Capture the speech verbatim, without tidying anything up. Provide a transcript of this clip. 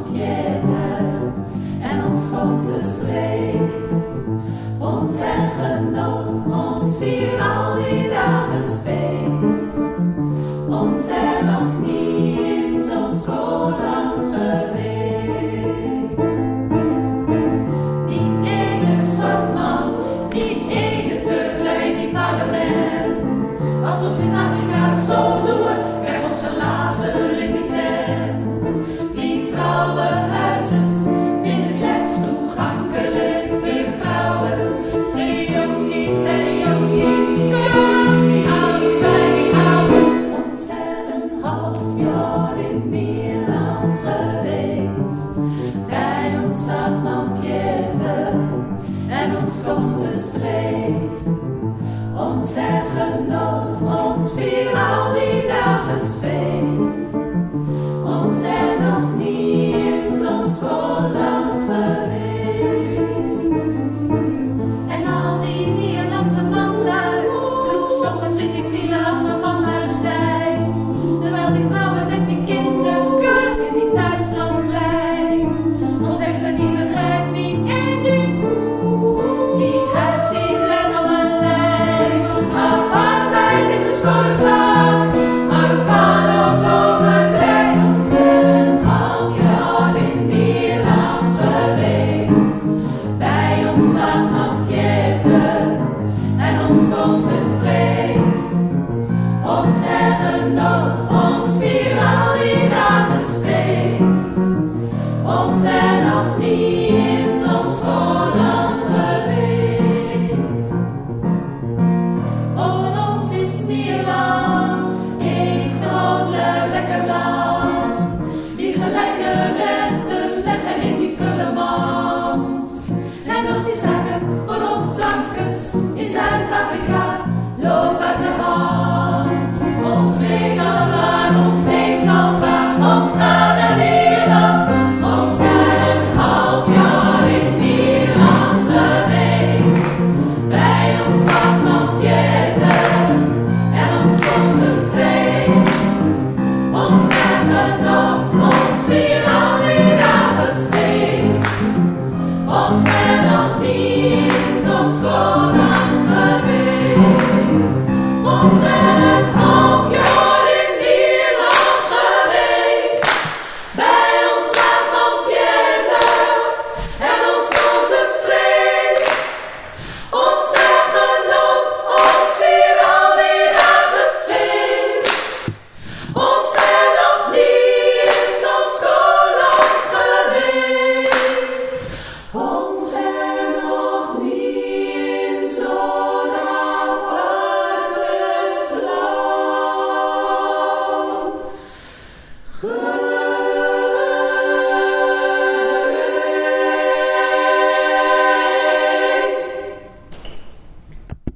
Pieten en ons grootste strees. Ons en genot, ons vier al die dagen feest. Ons er nog niet in zo'n schoolland geweest. Die ene zwartman, die ene te klein, die parlement. Als ons in Afrika zo doen, krijgt ons glazen in die tent. Die vrouwenhuisjes, binnen zes toegankelijk, veel vrouwen. De jonkies bij de jonkies, die komen, die oude, die oude. Ons er een half jaar in Nederland geweest. Bij ons zag man Pieten en ons schoonste strees. Ons er genoot, ons viel al die dagen feest. Ons er nog niet in zo'n schoolland geweest. En al die Nederlandse manlui, vroeg 's ochtends in die file aan de manluistij. Terwijl die vrouwen met die kinderen keurig in die thuisland blij. Ons echter niet begrijpt, niet één ding. Die huis die blijft op mijn lijn. Apartheid is een schone zaak, maar hoe kan ook overdreven. Ons een half jaar in Nederland geweest. Bij ons lag man Pieten en ons schoonste strees. Ons er genoot, ons vier al die dagen feest. Ons er